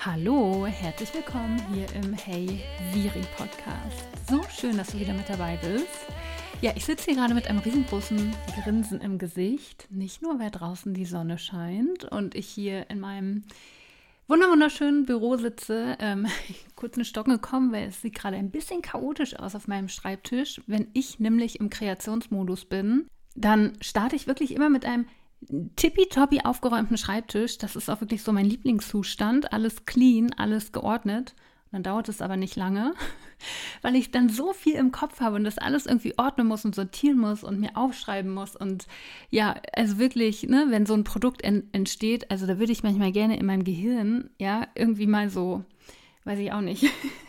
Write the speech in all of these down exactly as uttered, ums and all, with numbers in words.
Hallo, herzlich willkommen hier im Hey Siri Podcast. So schön, dass du wieder mit dabei bist. Ja, ich sitze hier gerade mit einem riesengroßen Grinsen im Gesicht. Nicht nur, weil draußen die Sonne scheint und ich hier in meinem wunderschönen Büro sitze. Ähm, kurz in Stocken gekommen, weil es sieht gerade ein bisschen chaotisch aus auf meinem Schreibtisch. Wenn ich nämlich im Kreationsmodus bin, dann starte ich wirklich immer mit einem tippitoppi aufgeräumten Schreibtisch. Das ist auch wirklich so mein Lieblingszustand. Alles clean, alles geordnet. Und dann dauert es aber nicht lange, weil ich dann so viel im Kopf habe und das alles irgendwie ordnen muss und sortieren muss und mir aufschreiben muss. Und ja, also wirklich, ne, wenn so ein Produkt en- entsteht, also da würde ich manchmal gerne in meinem Gehirn, ja, irgendwie mal so, weiß ich auch nicht,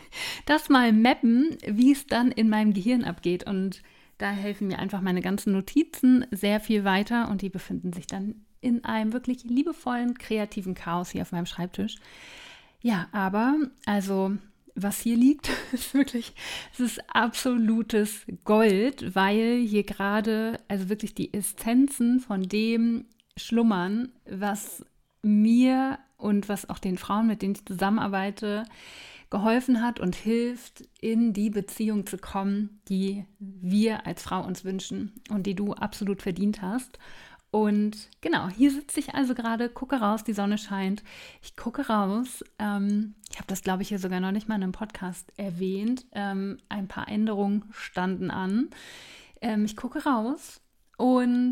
das mal mappen, wie es dann in meinem Gehirn abgeht. Und da helfen mir einfach meine ganzen Notizen sehr viel weiter und die befinden sich dann in einem wirklich liebevollen, kreativen Chaos hier auf meinem Schreibtisch. Ja, aber also was hier liegt, ist wirklich, es ist absolutes Gold, weil hier gerade also wirklich die Essenzen von dem schlummern, was mir und was auch den Frauen, mit denen ich zusammenarbeite, geholfen hat und hilft, in die Beziehung zu kommen, die wir als Frau uns wünschen und die du absolut verdient hast. Und genau, hier sitze ich also gerade, gucke raus, die Sonne scheint. Ich gucke raus, ähm, ich habe das, glaube ich, hier sogar noch nicht mal in einem Podcast erwähnt. Ähm, ein paar Änderungen standen an. Ähm, ich gucke raus und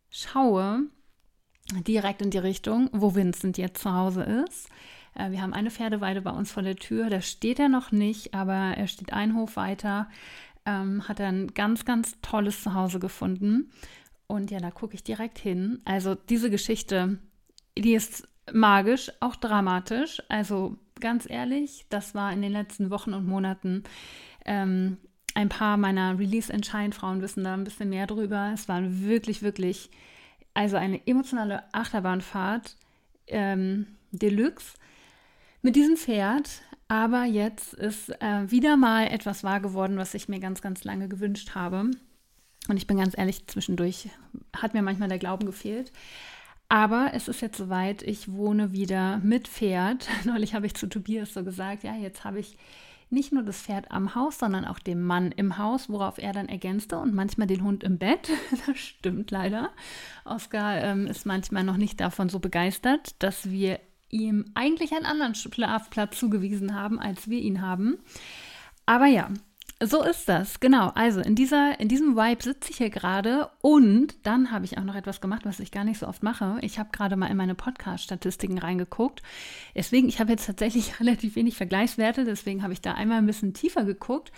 schaue direkt in die Richtung, wo Vincent jetzt zu Hause ist. Äh, wir haben eine Pferdeweide bei uns vor der Tür, da steht er noch nicht, aber er steht einen Hof weiter, ähm, hat er ein ganz, ganz tolles Zuhause gefunden. Und ja, da gucke ich direkt hin. Also diese Geschichte, die ist magisch, auch dramatisch. Also ganz ehrlich, das war in den letzten Wochen und Monaten, ähm, ein paar meiner Release-and-Shine-Frauen wissen da ein bisschen mehr drüber. Es war wirklich, wirklich, also eine emotionale Achterbahnfahrt, ähm, Deluxe mit diesem Pferd. Aber jetzt ist äh, wieder mal etwas wahr geworden, was ich mir ganz, ganz lange gewünscht habe. Und ich bin ganz ehrlich, zwischendurch hat mir manchmal der Glauben gefehlt. Aber es ist jetzt soweit, ich wohne wieder mit Pferd. Neulich habe ich zu Tobias so gesagt, ja, jetzt habe ich nicht nur das Pferd am Haus, sondern auch den Mann im Haus, worauf er dann ergänzte und manchmal den Hund im Bett. Das stimmt leider. Oskar ähm, ist manchmal noch nicht davon so begeistert, dass wir ihm eigentlich einen anderen Schlafplatz zugewiesen haben, als wir ihn haben. Aber ja, so ist das, genau. Also in, dieser, in diesem Vibe sitze ich hier gerade und dann habe ich auch noch etwas gemacht, was ich gar nicht so oft mache. Ich habe gerade mal in meine Podcast-Statistiken reingeguckt. Deswegen, ich habe jetzt tatsächlich relativ wenig Vergleichswerte, deswegen habe ich da einmal ein bisschen tiefer geguckt.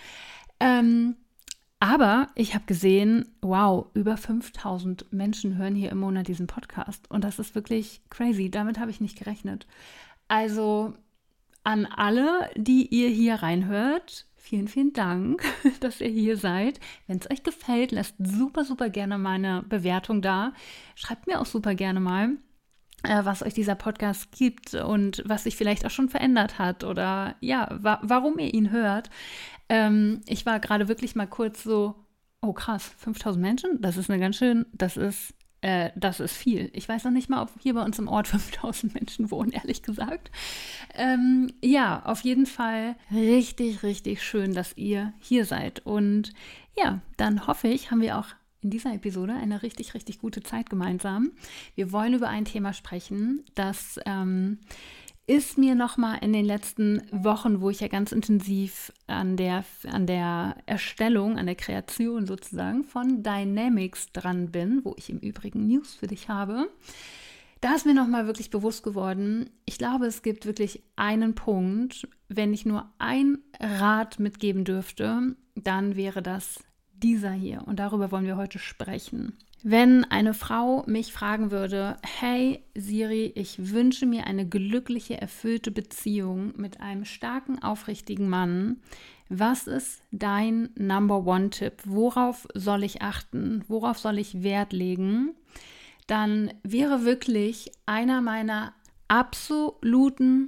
Ähm, aber ich habe gesehen, wow, über fünftausend Menschen hören hier im Monat diesen Podcast und das ist wirklich crazy. Damit habe ich nicht gerechnet. Also an alle, die ihr hier reinhört, vielen, vielen Dank, dass ihr hier seid. Wenn es euch gefällt, lasst super, super gerne mal eine Bewertung da. Schreibt mir auch super gerne mal, äh, was euch dieser Podcast gibt und was sich vielleicht auch schon verändert hat oder ja, wa- warum ihr ihn hört. Ähm, ich war gerade wirklich mal kurz so, oh krass, fünftausend Menschen? Das ist eine ganz schön, das ist Äh, das ist viel. Ich weiß noch nicht mal, ob hier bei uns im Ort fünftausend Menschen wohnen, ehrlich gesagt. Ähm, ja, auf jeden Fall richtig, richtig schön, dass ihr hier seid. Und ja, dann hoffe ich, haben wir auch in dieser Episode eine richtig, richtig gute Zeit gemeinsam. Wir wollen über ein Thema sprechen, das ähm, ist mir nochmal in den letzten Wochen, wo ich ja ganz intensiv an der, an der Erstellung, an der Kreation sozusagen von Dynamics dran bin, wo ich im Übrigen News für dich habe, da ist mir nochmal wirklich bewusst geworden, ich glaube, es gibt wirklich einen Punkt, wenn ich nur ein Rat mitgeben dürfte, dann wäre das dieser hier und darüber wollen wir heute sprechen. Wenn eine Frau mich fragen würde, hey Siri, ich wünsche mir eine glückliche, erfüllte Beziehung mit einem starken, aufrichtigen Mann, was ist dein Number-One-Tipp? Worauf soll ich achten? Worauf soll ich Wert legen? Dann wäre wirklich einer meiner absoluten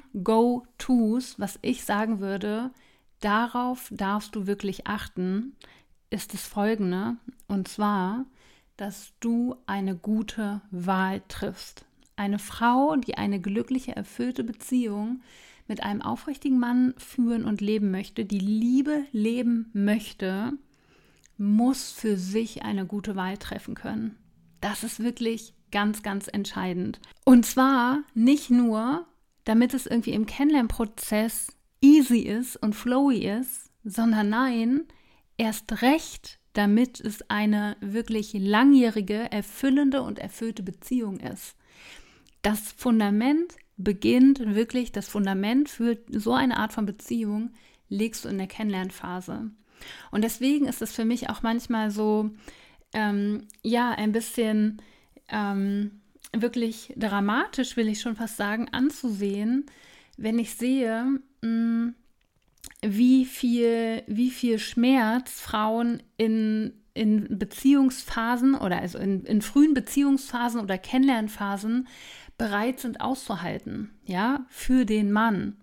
Go-Tos, was ich sagen würde, darauf darfst du wirklich achten, ist das Folgende, und zwar, dass du eine gute Wahl triffst. Eine Frau, die eine glückliche, erfüllte Beziehung mit einem aufrichtigen Mann führen und leben möchte, die Liebe leben möchte, muss für sich eine gute Wahl treffen können. Das ist wirklich ganz, ganz entscheidend. Und zwar nicht nur, damit es irgendwie im Kennenlernprozess easy ist und flowy ist, sondern nein, erst recht, damit es eine wirklich langjährige, erfüllende und erfüllte Beziehung ist. Das Fundament beginnt wirklich, das Fundament für so eine Art von Beziehung legst du in der Kennenlernphase. Und deswegen ist es für mich auch manchmal so, ähm, ja, ein bisschen ähm, wirklich dramatisch, will ich schon fast sagen, anzusehen, wenn ich sehe, mh, wie viel, wie viel Schmerz Frauen in, in Beziehungsphasen oder also in, in frühen Beziehungsphasen oder Kennenlernphasen bereit sind auszuhalten, ja, für den Mann.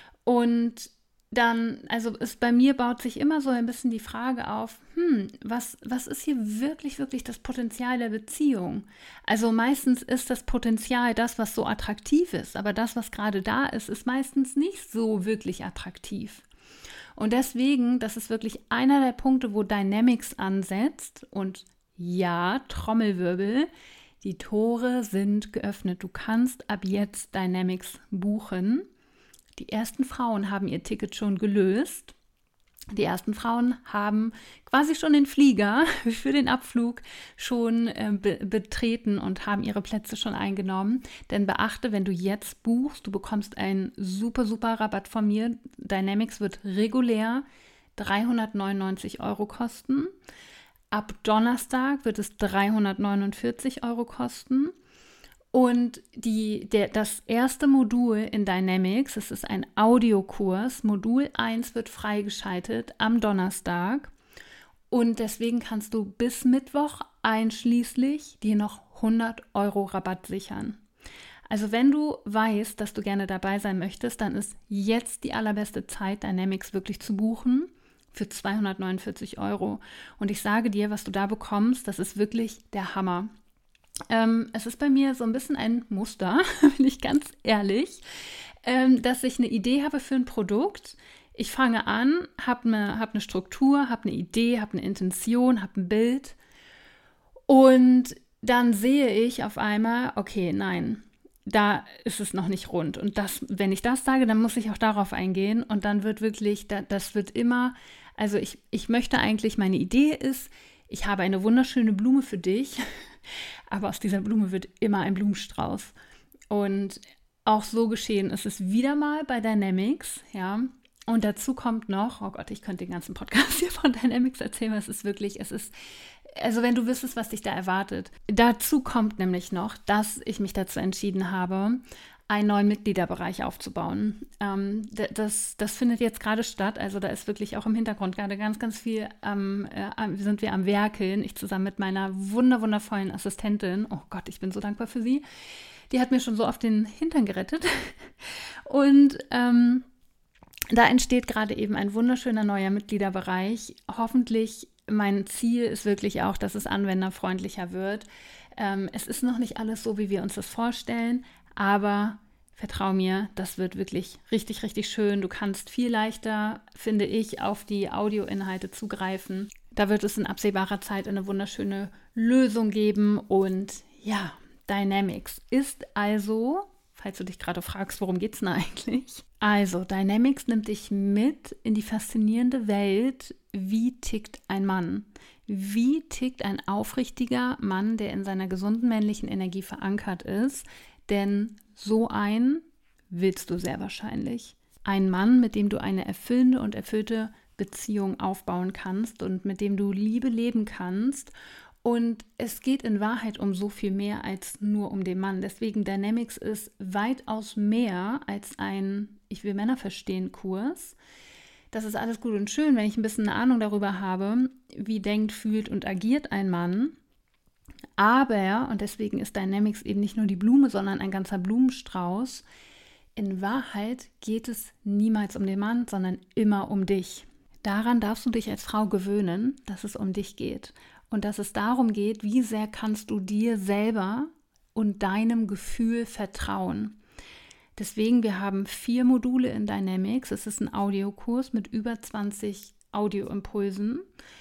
Und dann, also ist bei mir baut sich immer so ein bisschen die Frage auf, hm, was, was ist hier wirklich, wirklich das Potenzial der Beziehung? Also meistens ist das Potenzial das, was so attraktiv ist, aber das, was gerade da ist, ist meistens nicht so wirklich attraktiv. Und deswegen, das ist wirklich einer der Punkte, wo Dynamics ansetzt und ja, Trommelwirbel, die Tore sind geöffnet. Du kannst ab jetzt Dynamics buchen. Die ersten Frauen haben ihr Ticket schon gelöst. Die ersten Frauen haben quasi schon den Flieger für den Abflug schon äh, be- betreten und haben ihre Plätze schon eingenommen. Denn beachte, wenn du jetzt buchst, du bekommst einen super, super Rabatt von mir. Dynamics wird regulär dreihundertneunundneunzig Euro kosten. Ab Donnerstag wird es dreihundertneunundvierzig Euro kosten. Und die, der, das erste Modul in Dynamics, es ist ein Audiokurs, Modul eins wird freigeschaltet am Donnerstag und deswegen kannst du bis Mittwoch einschließlich dir noch hundert Euro Rabatt sichern. Also wenn du weißt, dass du gerne dabei sein möchtest, dann ist jetzt die allerbeste Zeit, Dynamics wirklich zu buchen für zweihundertneunundvierzig Euro. Und ich sage dir, was du da bekommst, das ist wirklich der Hammer. Ähm, es ist bei mir so ein bisschen ein Muster, bin ich ganz ehrlich, ähm, dass ich eine Idee habe für ein Produkt. Ich fange an, habe eine, hab eine Struktur, habe eine Idee, habe eine Intention, habe ein Bild und dann sehe ich auf einmal, okay, nein, da ist es noch nicht rund. Und das, wenn ich das sage, dann muss ich auch darauf eingehen und dann wird wirklich, das wird immer, also ich, ich möchte eigentlich, meine Idee ist, ich habe eine wunderschöne Blume für dich, aber aus dieser Blume wird immer ein Blumenstrauß. Und auch so geschehen ist es wieder mal bei Dynamics, ja. Und dazu kommt noch, oh Gott, ich könnte den ganzen Podcast hier von Dynamics erzählen, es ist wirklich, es ist, also wenn du wüsstest, was dich da erwartet. Dazu kommt nämlich noch, dass ich mich dazu entschieden habe, einen neuen Mitgliederbereich aufzubauen. Ähm, das, das findet jetzt gerade statt, also da ist wirklich auch im Hintergrund gerade ganz, ganz viel, ähm, äh, sind wir am Werkeln, ich zusammen mit meiner wunder, wundervollen Assistentin, oh Gott, ich bin so dankbar für sie, die hat mir schon so auf den Hintern gerettet und ähm, da entsteht gerade eben ein wunderschöner neuer Mitgliederbereich, hoffentlich, mein Ziel ist wirklich auch, dass es anwenderfreundlicher wird. Ähm, es ist noch nicht alles so, wie wir uns das vorstellen, aber vertrau mir, das wird wirklich richtig, richtig schön. Du kannst viel leichter, finde ich, auf die Audioinhalte zugreifen. Da wird es in absehbarer Zeit eine wunderschöne Lösung geben. Und ja, Dynamics ist also, falls du dich gerade fragst, worum geht es denn eigentlich? Also, Dynamics nimmt dich mit in die faszinierende Welt, wie tickt ein Mann? Wie tickt ein aufrichtiger Mann, der in seiner gesunden männlichen Energie verankert ist? Denn so einen willst du sehr wahrscheinlich. Ein Mann, mit dem du eine erfüllende und erfüllte Beziehung aufbauen kannst und mit dem du Liebe leben kannst. Und es geht in Wahrheit um so viel mehr als nur um den Mann. Deswegen Dynamics ist weitaus mehr als ein Ich will Männer verstehen Kurs. Das ist alles gut und schön, wenn ich ein bisschen eine Ahnung darüber habe, wie denkt, fühlt und agiert ein Mann. Aber, und deswegen ist Dynamics eben nicht nur die Blume, sondern ein ganzer Blumenstrauß, in Wahrheit geht es niemals um den Mann, sondern immer um dich. Daran darfst du dich als Frau gewöhnen, dass es um dich geht. Und dass es darum geht, wie sehr kannst du dir selber und deinem Gefühl vertrauen. Deswegen, wir haben vier Module in Dynamics. Es ist ein Audiokurs mit über zwanzig Audioimpulsen.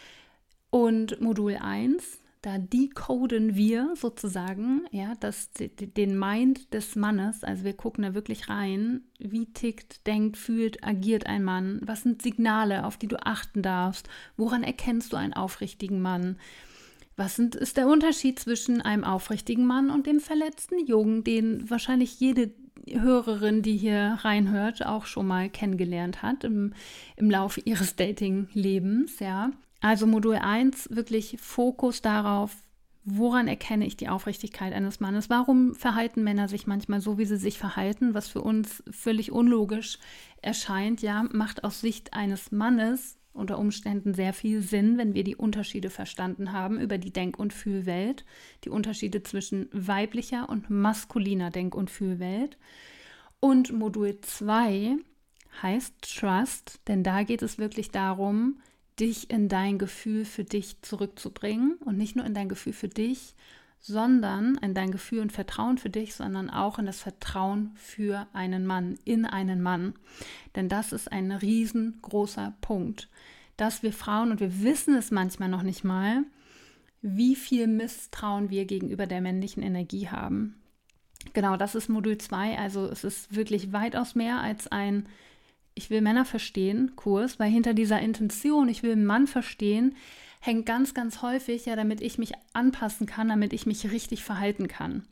Und Modul eins, da decoden wir sozusagen ja, das, den Mind des Mannes. Also wir gucken da wirklich rein, wie tickt, denkt, fühlt, agiert ein Mann. Was sind Signale, auf die du achten darfst? Woran erkennst du einen aufrichtigen Mann? Was sind, ist der Unterschied zwischen einem aufrichtigen Mann und dem verletzten Jungen, den wahrscheinlich jede Hörerin, die hier reinhört, auch schon mal kennengelernt hat im, im Laufe ihres Dating-Lebens, ja. Also Modul eins, wirklich Fokus darauf, woran erkenne ich die Aufrichtigkeit eines Mannes? Warum verhalten Männer sich manchmal so, wie sie sich verhalten, was für uns völlig unlogisch erscheint, ja, macht aus Sicht eines Mannes unter Umständen sehr viel Sinn, wenn wir die Unterschiede verstanden haben über die Denk- und Fühlwelt, die Unterschiede zwischen weiblicher und maskuliner Denk- und Fühlwelt. Und Modul zwei heißt Trust, denn da geht es wirklich darum, dich in dein Gefühl für dich zurückzubringen und nicht nur in dein Gefühl für dich, sondern in dein Gefühl und Vertrauen für dich, sondern auch in das Vertrauen für einen Mann, in einen Mann. Denn das ist ein riesengroßer Punkt, dass wir Frauen, und wir wissen es manchmal noch nicht mal, wie viel Misstrauen wir gegenüber der männlichen Energie haben. Genau, das ist Modul zwei, also es ist wirklich weitaus mehr als ein Ich will Männer verstehen Kurs, weil hinter dieser Intention, ich will einen Mann verstehen, hängt ganz, ganz häufig, ja, damit ich mich anpassen kann, damit ich mich richtig verhalten kann.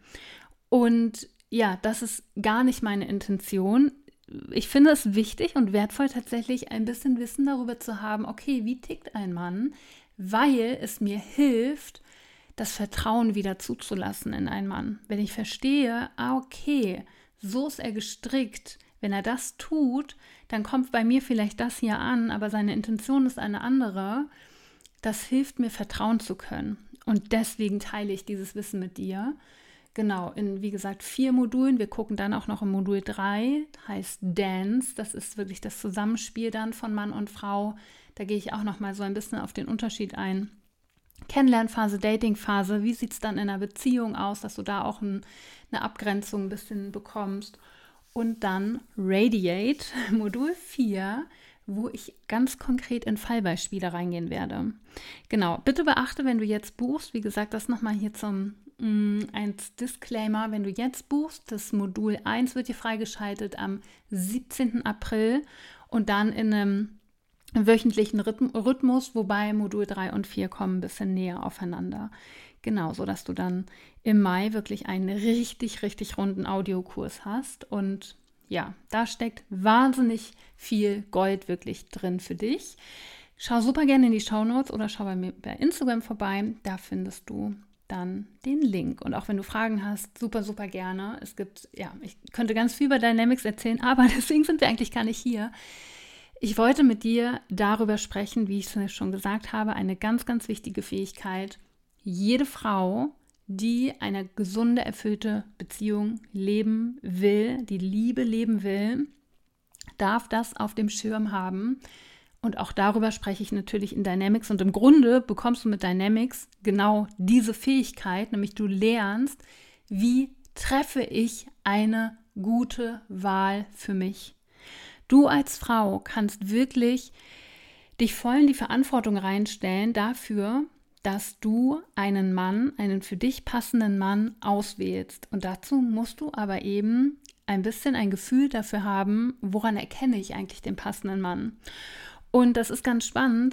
Und ja, das ist gar nicht meine Intention. Ich finde es wichtig und wertvoll, tatsächlich ein bisschen Wissen darüber zu haben, okay, wie tickt ein Mann, weil es mir hilft, das Vertrauen wieder zuzulassen in einen Mann. Wenn ich verstehe, ah, okay, so ist er gestrickt, wenn er das tut, dann kommt bei mir vielleicht das hier an, aber seine Intention ist eine andere. Das hilft mir, vertrauen zu können. Und deswegen teile ich dieses Wissen mit dir. Genau, in, wie gesagt, vier Modulen. Wir gucken dann auch noch im Modul drei, heißt Dance. Das ist wirklich das Zusammenspiel dann von Mann und Frau. Da gehe ich auch noch mal so ein bisschen auf den Unterschied ein. Kennenlernphase, Datingphase, wie sieht es dann in einer Beziehung aus, dass du da auch ein, eine Abgrenzung ein bisschen bekommst. Und dann Radiate, Modul vier, wo ich ganz konkret in Fallbeispiele reingehen werde. Genau, bitte beachte, wenn du jetzt buchst, wie gesagt, das nochmal hier zum mh, als Disclaimer, wenn du jetzt buchst, das Modul eins wird dir freigeschaltet am siebzehnten April und dann in einem wöchentlichen Rhythmus, wobei Modul drei und vier kommen ein bisschen näher aufeinander. Genau, sodass du dann im Mai wirklich einen richtig, richtig runden Audiokurs hast. Und ja, da steckt wahnsinnig viel Gold wirklich drin für dich. Schau super gerne in die Shownotes oder schau bei mir bei Instagram vorbei. Da findest du dann den Link. Und auch wenn du Fragen hast, super, super gerne. Es gibt, ja, ich könnte ganz viel über Dynamics erzählen, aber deswegen sind wir eigentlich gar nicht hier. Ich wollte mit dir darüber sprechen, wie ich es schon gesagt habe, eine ganz, ganz wichtige Fähigkeit. Jede Frau, die eine gesunde, erfüllte Beziehung leben will, die Liebe leben will, darf das auf dem Schirm haben. Und auch darüber spreche ich natürlich in Dynamics. Und im Grunde bekommst du mit Dynamics genau diese Fähigkeit, nämlich du lernst, wie treffe ich eine gute Wahl für mich. Du als Frau kannst wirklich dich voll in die Verantwortung reinstellen dafür, dass du einen Mann, einen für dich passenden Mann auswählst. Und dazu musst du aber eben ein bisschen ein Gefühl dafür haben, woran erkenne ich eigentlich den passenden Mann. Und das ist ganz spannend.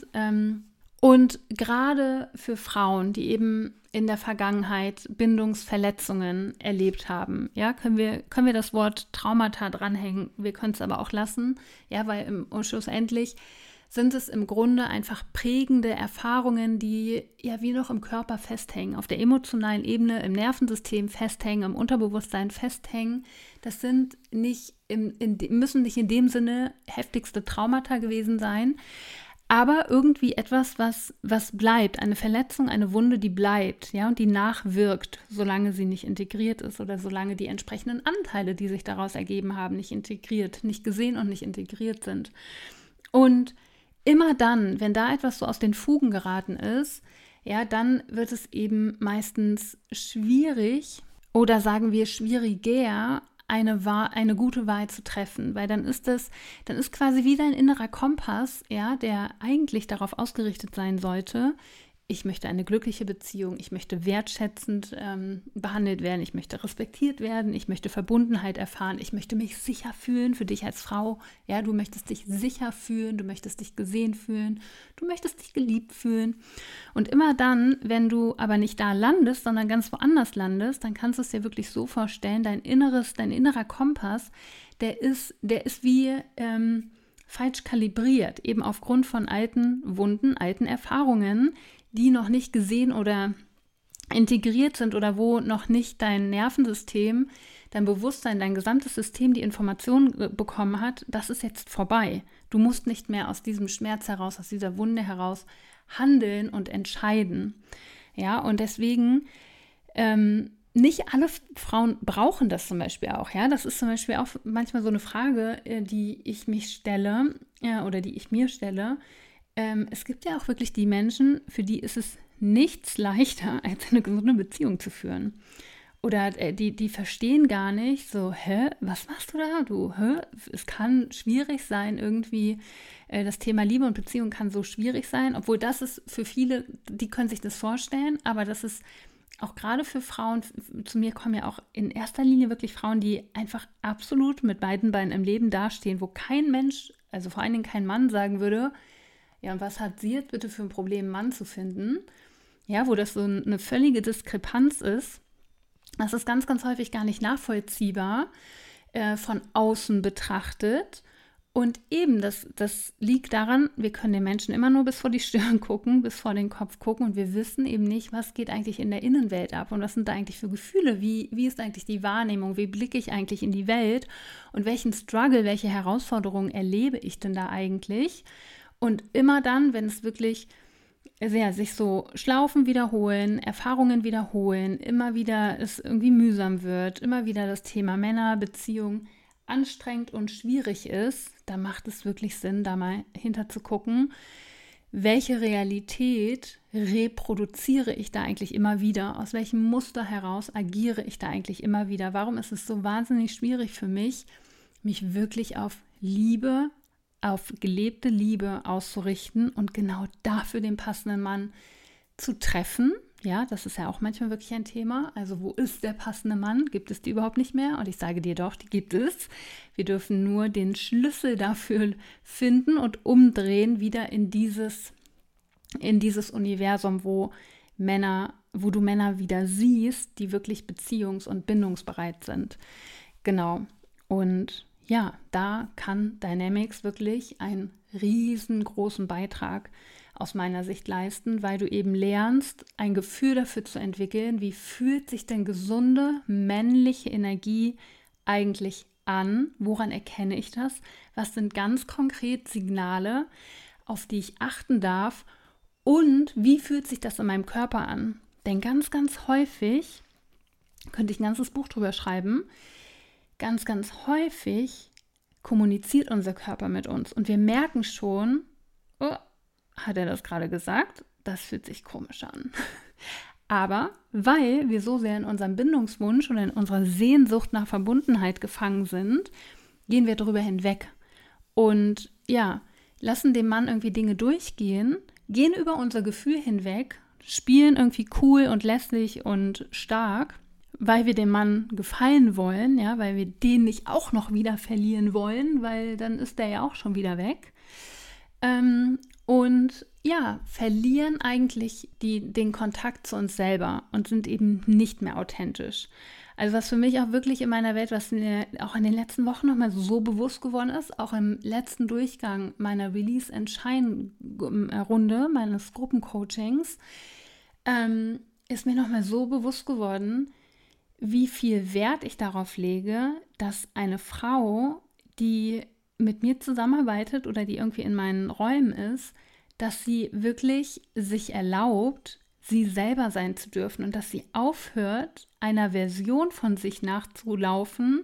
Und gerade für Frauen, die eben in der Vergangenheit Bindungsverletzungen erlebt haben, ja, können wir, können wir das Wort Traumata dranhängen. Wir können es aber auch lassen, ja, weil im, schlussendlich sind es im Grunde einfach prägende Erfahrungen, die ja wie noch im Körper festhängen, auf der emotionalen Ebene, im Nervensystem festhängen, im Unterbewusstsein festhängen. Das sind nicht im, in, müssen nicht in dem Sinne heftigste Traumata gewesen sein, aber irgendwie etwas, was, was bleibt, eine Verletzung, eine Wunde, die bleibt, ja, und die nachwirkt, solange sie nicht integriert ist oder solange die entsprechenden Anteile, die sich daraus ergeben haben, nicht integriert, nicht gesehen und nicht integriert sind. Und immer dann, wenn da etwas so aus den Fugen geraten ist, ja, dann wird es eben meistens schwierig oder sagen wir schwieriger, eine, Wahl, eine gute Wahl zu treffen, weil dann ist das, dann ist quasi wie dein innerer Kompass, ja, der eigentlich darauf ausgerichtet sein sollte, ich möchte eine glückliche Beziehung, ich möchte wertschätzend ähm, behandelt werden, ich möchte respektiert werden, ich möchte Verbundenheit erfahren, ich möchte mich sicher fühlen für dich als Frau. Ja, du möchtest dich sicher fühlen, du möchtest dich gesehen fühlen, du möchtest dich geliebt fühlen. Und immer dann, wenn du aber nicht da landest, sondern ganz woanders landest, dann kannst du es dir wirklich so vorstellen, dein inneres, dein innerer Kompass, der ist, der ist wie ähm, falsch kalibriert, eben aufgrund von alten Wunden, alten Erfahrungen, die noch nicht gesehen oder integriert sind oder wo noch nicht dein Nervensystem, dein Bewusstsein, dein gesamtes System die Information bekommen hat, das ist jetzt vorbei. Du musst nicht mehr aus diesem Schmerz heraus, aus dieser Wunde heraus handeln und entscheiden. Ja, und deswegen ähm, nicht alle Frauen brauchen das zum Beispiel auch. Ja, das ist zum Beispiel auch manchmal so eine Frage, die ich mich stelle ja, oder die ich mir stelle. Es gibt ja auch wirklich die Menschen, für die ist es nichts leichter, als eine gesunde Beziehung zu führen. Oder die, die verstehen gar nicht so, hä, was machst du da? Du, hä? Es kann schwierig sein, irgendwie, das Thema Liebe und Beziehung kann so schwierig sein, obwohl das ist für viele, die können sich das vorstellen, aber das ist auch gerade für Frauen, zu mir kommen ja auch in erster Linie wirklich Frauen, die einfach absolut mit beiden Beinen im Leben dastehen, wo kein Mensch, also vor allen Dingen kein Mann sagen würde, ja, und was hat sie jetzt bitte für ein Problem, einen Mann zu finden? Ja, wo das so eine völlige Diskrepanz ist. Das ist ganz, ganz häufig gar nicht nachvollziehbar äh, von außen betrachtet. Und eben, das, das liegt daran, wir können den Menschen immer nur bis vor die Stirn gucken, bis vor den Kopf gucken und wir wissen eben nicht, was geht eigentlich in der Innenwelt ab und was sind da eigentlich für Gefühle, wie, wie ist eigentlich die Wahrnehmung, wie blicke ich eigentlich in die Welt und welchen Struggle, welche Herausforderungen erlebe ich denn da eigentlich? Und immer dann, wenn es wirklich ja, sich so Schlaufen wiederholen, Erfahrungen wiederholen, immer wieder es irgendwie mühsam wird, immer wieder das Thema Männer, Beziehung anstrengend und schwierig ist, da macht es wirklich Sinn, da mal hinter zu gucken, welche Realität reproduziere ich da eigentlich immer wieder, aus welchem Muster heraus agiere ich da eigentlich immer wieder, warum ist es so wahnsinnig schwierig für mich, mich wirklich auf Liebe, auf gelebte Liebe auszurichten und genau dafür den passenden Mann zu treffen. Ja, das ist ja auch manchmal wirklich ein Thema. Also wo ist der passende Mann? Gibt es die überhaupt nicht mehr? Und ich sage dir doch, die gibt es. Wir dürfen nur den Schlüssel dafür finden und umdrehen wieder in dieses, in dieses Universum, wo Männer, wo du Männer wieder siehst, die wirklich beziehungs- und bindungsbereit sind. Genau. Und ja, da kann Dynamics wirklich einen riesengroßen Beitrag aus meiner Sicht leisten, weil du eben lernst, ein Gefühl dafür zu entwickeln, wie fühlt sich denn gesunde männliche Energie eigentlich an? Woran erkenne ich das? Was sind ganz konkret Signale, auf die ich achten darf? Und wie fühlt sich das in meinem Körper an? Denn ganz, ganz häufig, könnte ich ein ganzes Buch drüber schreiben, ganz, ganz häufig kommuniziert unser Körper mit uns und wir merken schon, oh, hat er das gerade gesagt? Das fühlt sich komisch an. Aber weil wir so sehr in unserem Bindungswunsch oder in unserer Sehnsucht nach Verbundenheit gefangen sind, gehen wir darüber hinweg und ja, lassen dem Mann irgendwie Dinge durchgehen, gehen über unser Gefühl hinweg, spielen irgendwie cool und lässig und stark, weil wir dem Mann gefallen wollen, ja, weil wir den nicht auch noch wieder verlieren wollen, weil dann ist der ja auch schon wieder weg. Ähm, und ja, verlieren eigentlich die, den Kontakt zu uns selber und sind eben nicht mehr authentisch. Also was für mich auch wirklich in meiner Welt, was mir auch in den letzten Wochen nochmal so bewusst geworden ist, auch im letzten Durchgang meiner Release and Shine Runde, meines Gruppencoachings, ähm, ist mir nochmal so bewusst geworden, wie viel Wert ich darauf lege, dass eine Frau, die mit mir zusammenarbeitet oder die irgendwie in meinen Räumen ist, dass sie wirklich sich erlaubt, sie selber sein zu dürfen und dass sie aufhört, einer Version von sich nachzulaufen,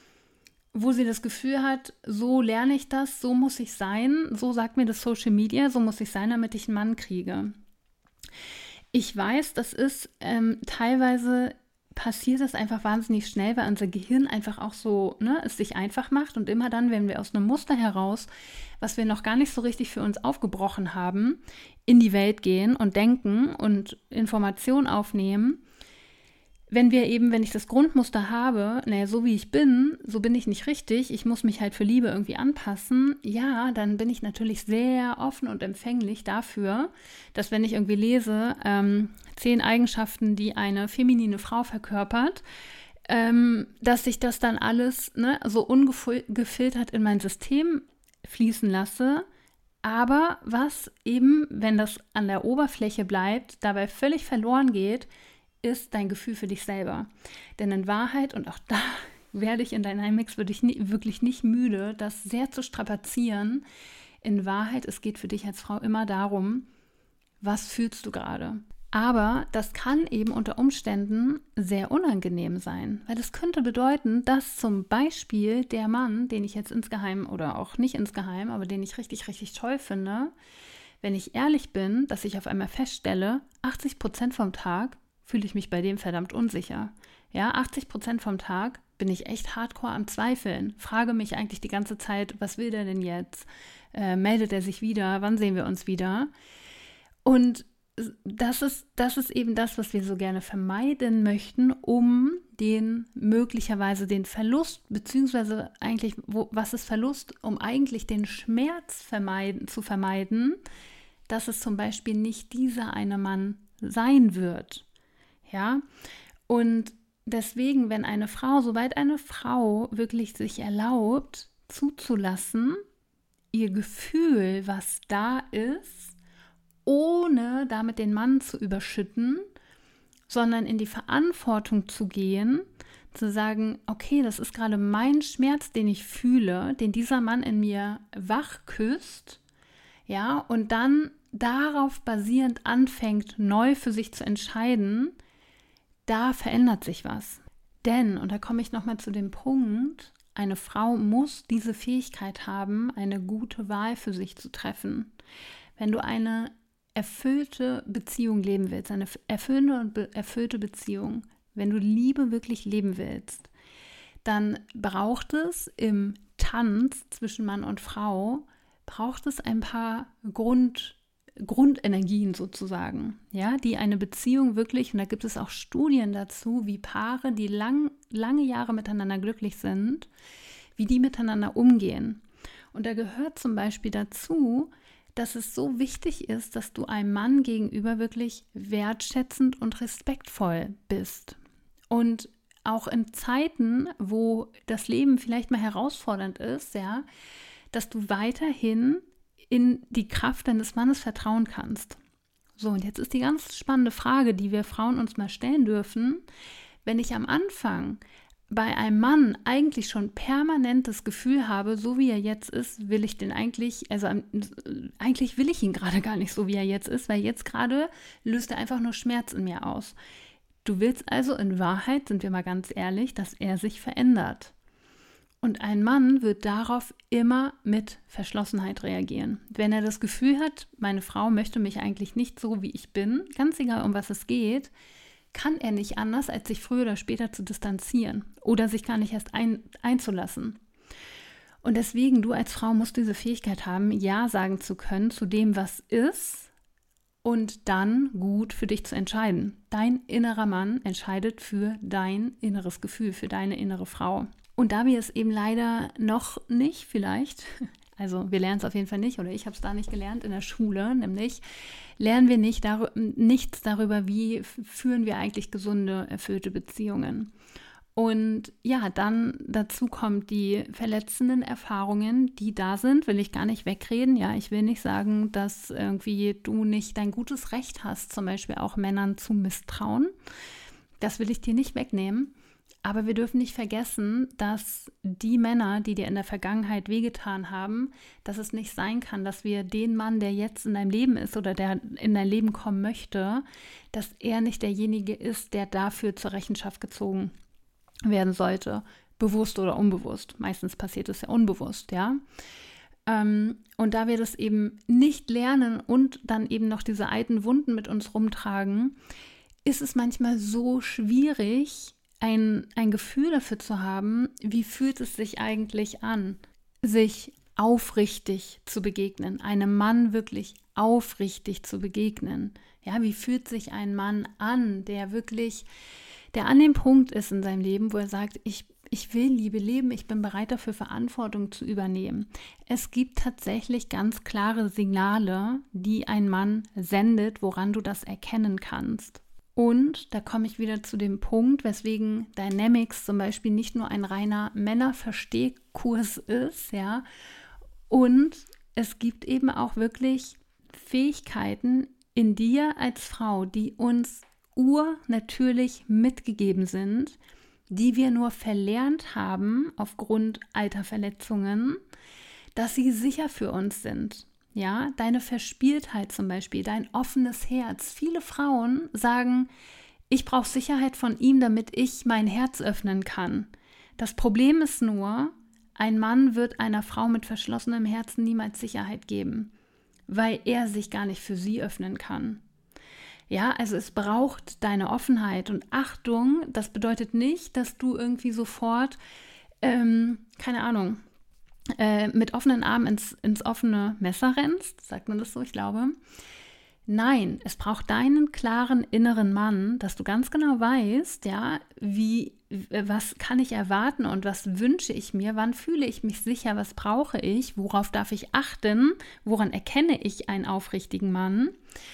wo sie das Gefühl hat, so lerne ich das, so muss ich sein, so sagt mir das Social Media, so muss ich sein, damit ich einen Mann kriege. Ich weiß, das ist ähm, teilweise passiert das einfach wahnsinnig schnell, weil unser Gehirn einfach auch so, ne, es sich einfach macht und immer dann, wenn wir aus einem Muster heraus, was wir noch gar nicht so richtig für uns aufgebrochen haben, in die Welt gehen und denken und Informationen aufnehmen, wenn wir eben, wenn ich das Grundmuster habe, naja, so wie ich bin, so bin ich nicht richtig, ich muss mich halt für Liebe irgendwie anpassen, ja, dann bin ich natürlich sehr offen und empfänglich dafür, dass wenn ich irgendwie lese, ähm, zehn Eigenschaften, die eine feminine Frau verkörpert, ähm, dass ich das dann alles ne, so ungefiltert in mein System fließen lasse, aber was eben, wenn das an der Oberfläche bleibt, dabei völlig verloren geht, ist dein Gefühl für dich selber. Denn in Wahrheit, und auch da werde ich in Dynamics würde ich nie, wirklich nicht müde, das sehr zu strapazieren. In Wahrheit, es geht für dich als Frau immer darum, was fühlst du gerade? Aber das kann eben unter Umständen sehr unangenehm sein, weil das könnte bedeuten, dass zum Beispiel der Mann, den ich jetzt insgeheim oder auch nicht insgeheim, aber den ich richtig, richtig toll finde, wenn ich ehrlich bin, dass ich auf einmal feststelle, achtzig Prozent vom Tag fühle ich mich bei dem verdammt unsicher. Ja, achtzig Prozent vom Tag bin ich echt hardcore am Zweifeln. Frage mich eigentlich die ganze Zeit, was will der denn jetzt? Äh, meldet er sich wieder? Wann sehen wir uns wieder? Und das ist, das ist eben das, was wir so gerne vermeiden möchten, um den möglicherweise den Verlust, beziehungsweise eigentlich, wo, was ist Verlust? Um eigentlich den Schmerz vermeiden, zu vermeiden, dass es zum Beispiel nicht dieser eine Mann sein wird. Ja, und deswegen, wenn eine Frau, sobald eine Frau wirklich sich erlaubt, zuzulassen, ihr Gefühl, was da ist, ohne damit den Mann zu überschütten, sondern in die Verantwortung zu gehen, zu sagen, okay, das ist gerade mein Schmerz, den ich fühle, den dieser Mann in mir wach küsst, ja, und dann darauf basierend anfängt, neu für sich zu entscheiden, da verändert sich was. Denn, und da komme ich nochmal zu dem Punkt, eine Frau muss diese Fähigkeit haben, eine gute Wahl für sich zu treffen. Wenn du eine erfüllte Beziehung leben willst, eine erfüllende und be- erfüllte Beziehung, wenn du Liebe wirklich leben willst, dann braucht es im Tanz zwischen Mann und Frau, braucht es ein paar Grund Grundenergien sozusagen, ja, die eine Beziehung wirklich, und da gibt es auch Studien dazu, wie Paare, die lang, lange Jahre miteinander glücklich sind, wie die miteinander umgehen. Und da gehört zum Beispiel dazu, dass es so wichtig ist, dass du einem Mann gegenüber wirklich wertschätzend und respektvoll bist. Und auch in Zeiten, wo das Leben vielleicht mal herausfordernd ist, ja, dass du weiterhin in die Kraft deines Mannes vertrauen kannst. So, und jetzt ist die ganz spannende Frage, die wir Frauen uns mal stellen dürfen. Wenn ich am Anfang bei einem Mann eigentlich schon permanent das Gefühl habe, so wie er jetzt ist, will ich den eigentlich, also eigentlich will ich ihn gerade gar nicht so, wie er jetzt ist, weil jetzt gerade löst er einfach nur Schmerz in mir aus. Du willst also in Wahrheit, sind wir mal ganz ehrlich, dass er sich verändert. Und ein Mann wird darauf immer mit Verschlossenheit reagieren. Wenn er das Gefühl hat, meine Frau möchte mich eigentlich nicht so, wie ich bin, ganz egal, um was es geht, kann er nicht anders, als sich früher oder später zu distanzieren oder sich gar nicht erst ein, einzulassen. Und deswegen, du als Frau musst diese Fähigkeit haben, Ja sagen zu können zu dem, was ist, und dann gut für dich zu entscheiden. Dein innerer Mann entscheidet für dein inneres Gefühl, für deine innere Frau. Und da wir es eben leider noch nicht vielleicht, also wir lernen es auf jeden Fall nicht, oder ich habe es da nicht gelernt in der Schule, nämlich lernen wir nicht dar- nichts darüber, wie führen wir eigentlich gesunde, erfüllte Beziehungen. Und ja, dann dazu kommt die verletzenden Erfahrungen, die da sind, will ich gar nicht wegreden. Ja, ich will nicht sagen, dass irgendwie du nicht dein gutes Recht hast, zum Beispiel auch Männern zu misstrauen. Das will ich dir nicht wegnehmen. Aber wir dürfen nicht vergessen, dass die Männer, die dir in der Vergangenheit wehgetan haben, dass es nicht sein kann, dass wir den Mann, der jetzt in deinem Leben ist oder der in dein Leben kommen möchte, dass er nicht derjenige ist, der dafür zur Rechenschaft gezogen werden sollte, bewusst oder unbewusst. Meistens passiert es ja unbewusst, ja. Ähm, und da wir das eben nicht lernen und dann eben noch diese alten Wunden mit uns rumtragen, ist es manchmal so schwierig, ein, ein Gefühl dafür zu haben, wie fühlt es sich eigentlich an, sich aufrichtig zu begegnen, einem Mann wirklich aufrichtig zu begegnen. Ja, wie fühlt sich ein Mann an, der wirklich, der an dem Punkt ist in seinem Leben, wo er sagt, ich, ich will Liebe leben, ich bin bereit dafür, Verantwortung zu übernehmen. Es gibt tatsächlich ganz klare Signale, die ein Mann sendet, woran du das erkennen kannst. Und da komme ich wieder zu dem Punkt, weswegen Dynamics zum Beispiel nicht nur ein reiner Männerverstehkurs ist, ja. Und es gibt eben auch wirklich Fähigkeiten in dir als Frau, die uns urnatürlich mitgegeben sind, die wir nur verlernt haben aufgrund alter Verletzungen, dass sie sicher für uns sind. Ja, deine Verspieltheit zum Beispiel, dein offenes Herz. Viele Frauen sagen, ich brauche Sicherheit von ihm, damit ich mein Herz öffnen kann. Das Problem ist nur, ein Mann wird einer Frau mit verschlossenem Herzen niemals Sicherheit geben, weil er sich gar nicht für sie öffnen kann. Ja, also es braucht deine Offenheit und Achtung. Das bedeutet nicht, dass du irgendwie sofort, ähm, keine Ahnung, Äh, mit offenen Armen ins, ins offene Messer rennst, sagt man das so, ich glaube. Nein, es braucht deinen klaren inneren Mann, dass du ganz genau weißt, ja, wie, was kann ich erwarten und was wünsche ich mir, wann fühle ich mich sicher, was brauche ich, worauf darf ich achten, woran erkenne ich einen aufrichtigen Mann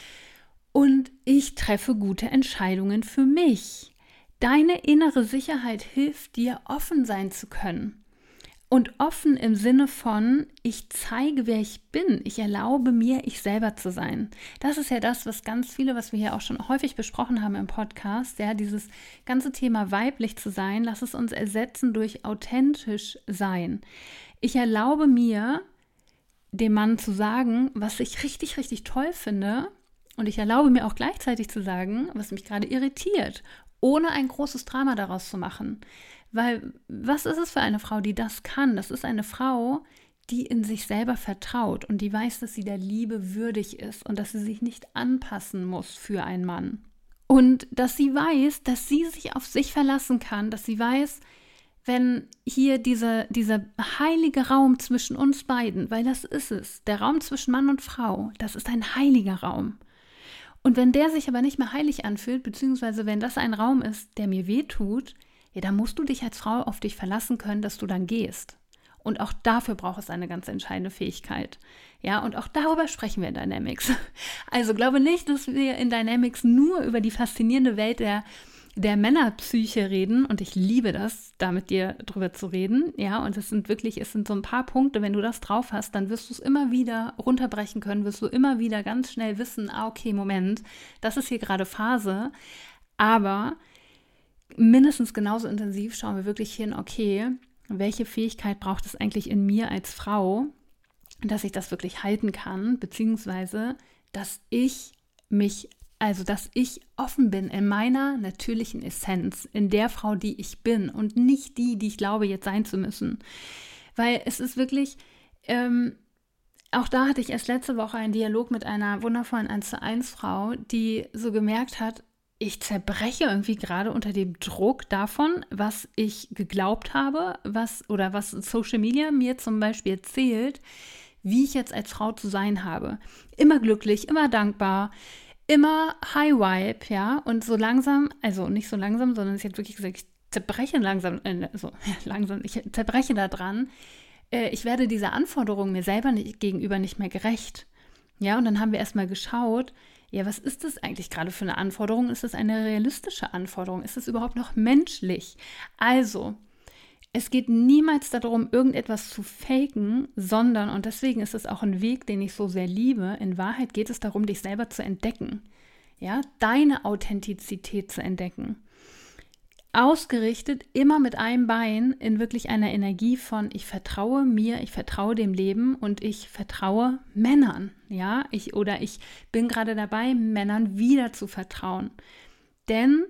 und ich treffe gute Entscheidungen für mich. Deine innere Sicherheit hilft dir, offen sein zu können. Und offen im Sinne von, ich zeige, wer ich bin. Ich erlaube mir, ich selber zu sein. Das ist ja das, was ganz viele, was wir hier auch schon häufig besprochen haben im Podcast, ja, dieses ganze Thema weiblich zu sein, lass es uns ersetzen durch authentisch sein. Ich erlaube mir, dem Mann zu sagen, was ich richtig, richtig toll finde. Und ich erlaube mir auch gleichzeitig zu sagen, was mich gerade irritiert, ohne ein großes Drama daraus zu machen. Weil, was ist es für eine Frau, die das kann? Das ist eine Frau, die in sich selber vertraut und die weiß, dass sie der Liebe würdig ist und dass sie sich nicht anpassen muss für einen Mann. Und dass sie weiß, dass sie sich auf sich verlassen kann, dass sie weiß, wenn hier diese, dieser heilige Raum zwischen uns beiden, weil das ist es, der Raum zwischen Mann und Frau, das ist ein heiliger Raum. Und wenn der sich aber nicht mehr heilig anfühlt, beziehungsweise wenn das ein Raum ist, der mir wehtut, ja, dann musst du dich als Frau auf dich verlassen können, dass du dann gehst. Und auch dafür braucht es eine ganz entscheidende Fähigkeit. Ja, und auch darüber sprechen wir in Dynamics. Also glaube nicht, dass wir in Dynamics nur über die faszinierende Welt der, der Männerpsyche reden. Und ich liebe das, da mit dir drüber zu reden. Ja, und es sind wirklich, es sind so ein paar Punkte, wenn du das drauf hast, dann wirst du es immer wieder runterbrechen können, wirst du immer wieder ganz schnell wissen, ah, okay, Moment, das ist hier gerade Phase. Aber mindestens genauso intensiv schauen wir wirklich hin, okay, welche Fähigkeit braucht es eigentlich in mir als Frau, dass ich das wirklich halten kann, beziehungsweise, dass ich mich, also dass ich offen bin in meiner natürlichen Essenz, in der Frau, die ich bin und nicht die, die ich glaube, jetzt sein zu müssen. Weil es ist wirklich, ähm, auch da hatte ich erst letzte Woche einen Dialog mit einer wundervollen eins zu eins Frau, die so gemerkt hat, ich zerbreche irgendwie gerade unter dem Druck davon, was ich geglaubt habe, was oder was Social Media mir zum Beispiel erzählt, wie ich jetzt als Frau zu sein habe. Immer glücklich, immer dankbar, immer High Vibe, ja. Und so langsam, also nicht so langsam, sondern ich habe wirklich gesagt, ich zerbreche langsam, äh, so ja, langsam, ich zerbreche da dran. Äh, ich werde dieser Anforderung mir selber nicht, gegenüber nicht mehr gerecht. Ja, und dann haben wir erstmal geschaut, ja, was ist das eigentlich gerade für eine Anforderung? Ist das eine realistische Anforderung? Ist das überhaupt noch menschlich? Also, es geht niemals darum, irgendetwas zu faken, sondern, und deswegen ist es auch ein Weg, den ich so sehr liebe, in Wahrheit geht es darum, dich selber zu entdecken. Ja, deine Authentizität zu entdecken. Ausgerichtet, immer mit einem Bein in wirklich einer Energie von ich vertraue mir, ich vertraue dem Leben und ich vertraue Männern, ja, ich oder ich bin gerade dabei, Männern wieder zu vertrauen. Denn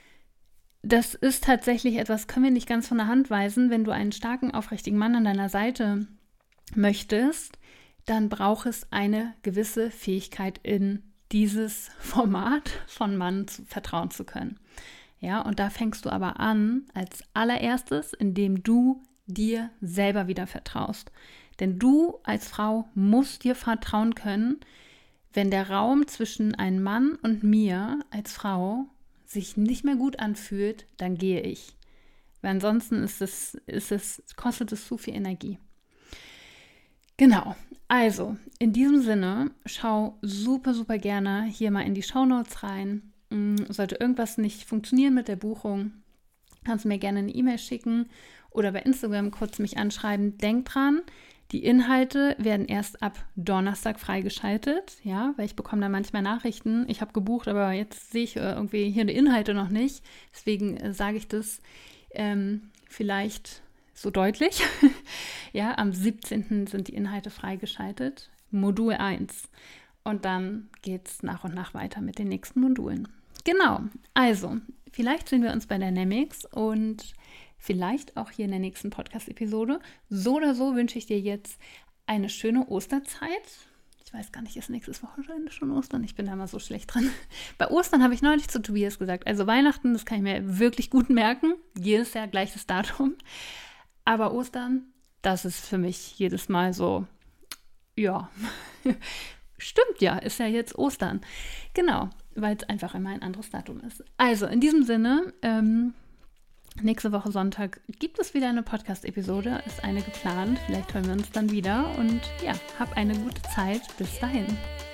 das ist tatsächlich etwas, können wir nicht ganz von der Hand weisen, wenn du einen starken, aufrichtigen Mann an deiner Seite möchtest, dann braucht es eine gewisse Fähigkeit in dieses Format von Mann zu, vertrauen zu können. Ja, und da fängst du aber an als allererstes, indem du dir selber wieder vertraust. Denn du als Frau musst dir vertrauen können, wenn der Raum zwischen einem Mann und mir als Frau sich nicht mehr gut anfühlt, dann gehe ich. Weil ansonsten ist es, ist es, kostet es zu viel Energie. Genau, also in diesem Sinne, schau super, super gerne hier mal in die Shownotes rein. Sollte irgendwas nicht funktionieren mit der Buchung, kannst du mir gerne eine E-Mail schicken oder bei Instagram kurz mich anschreiben. Denk dran, die Inhalte werden erst ab Donnerstag freigeschaltet, ja, weil ich bekomme da manchmal Nachrichten. Ich habe gebucht, aber jetzt sehe ich äh, irgendwie hier die Inhalte noch nicht. Deswegen äh, sage ich das ähm, vielleicht so deutlich. Ja, am siebzehnten sind die Inhalte freigeschaltet, Modul eins. Und dann geht es nach und nach weiter mit den nächsten Modulen. Genau, also vielleicht sehen wir uns bei Dynamics und vielleicht auch hier in der nächsten Podcast-Episode. So oder so wünsche ich dir jetzt eine schöne Osterzeit. Ich weiß gar nicht, ist nächstes Wochenende schon Ostern? Ich bin da mal so schlecht drin. Bei Ostern habe ich neulich zu Tobias gesagt, also Weihnachten, das kann ich mir wirklich gut merken. Jedes Jahr gleiches Datum. Aber Ostern, das ist für mich jedes Mal so, ja, stimmt ja, ist ja jetzt Ostern. Genau, weil es einfach immer ein anderes Datum ist. Also in diesem Sinne, ähm, nächste Woche Sonntag gibt es wieder eine Podcast-Episode, ist eine geplant. Vielleicht hören wir uns dann wieder und ja, hab eine gute Zeit. Bis dahin.